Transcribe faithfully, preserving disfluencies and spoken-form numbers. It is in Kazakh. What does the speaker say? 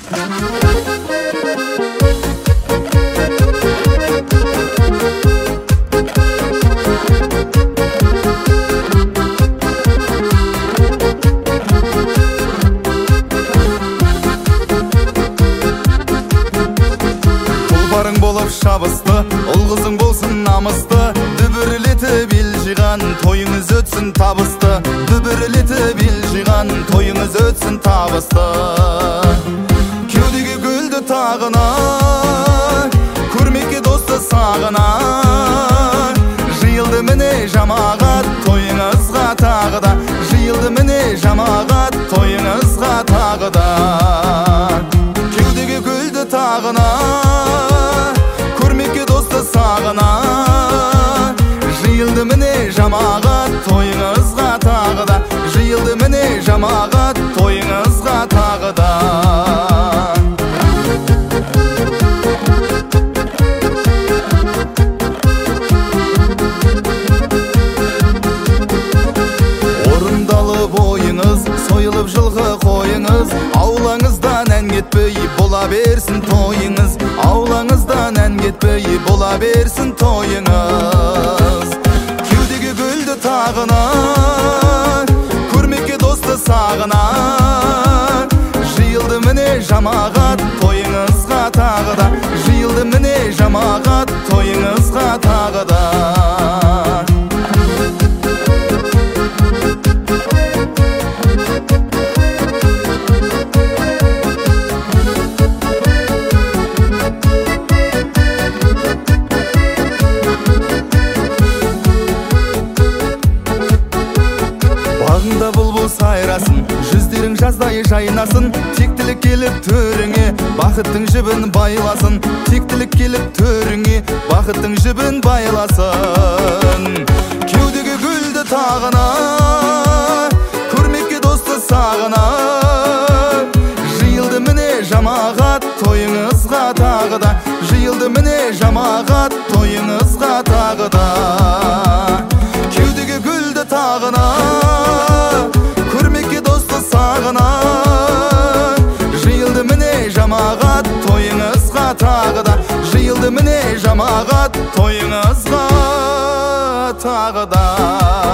Тұлпарың болып шабысты, ұл-қызың болсын намысты, дүбірлетіп ел жиған тойыңыз өтсін табысты, дүбірлетіп ел жиған тойыңыз өтсін табысты. Кеудеге гүлді тағына, көрмекке досты сағына, жиылды міне жамағат тойыңызға тағы да, жиылды міне жамағат тойыңызға тағы да. Кеудеге гүлді тағына, көрмекке досты сағына, жиылды міне жамағат тойыңызға тағы да, жиылды міне жамағат тойыңызға тағы да. Орындалып ойыңыз, сойылып жылғы қойыңыз, аулаңыздан ән кетпей бола берсін тойыңыз, аулаңыздан ән кетпей бола берсін тойыңыз. Кеудеге гүлді тағына, көрмекке досты сағына, жиылды міне жамағат тойыңызға тағы да, жиылды міне жамағат тойыңызға тағы да. Бағыңда бұлбұл сайрасын, жүздерің жаздай жайнасын, тектілік келіп төріңе, бақыттың жібін байласын, тектілік келіп төріңе, бақыттың жібін байласын. Кеудеге гүлді тағына, көрмекке досты сағына, жиылды міне жамағат тойыңызға тағы да, жиылды міне жамағат тойыңызға тағы да. Кеудеге гүлді тағына, көрмекке досты сағына, жиылды міне жамағат тойыңызға тағы да, жиылды міне жамағат тойыңызға тағы да.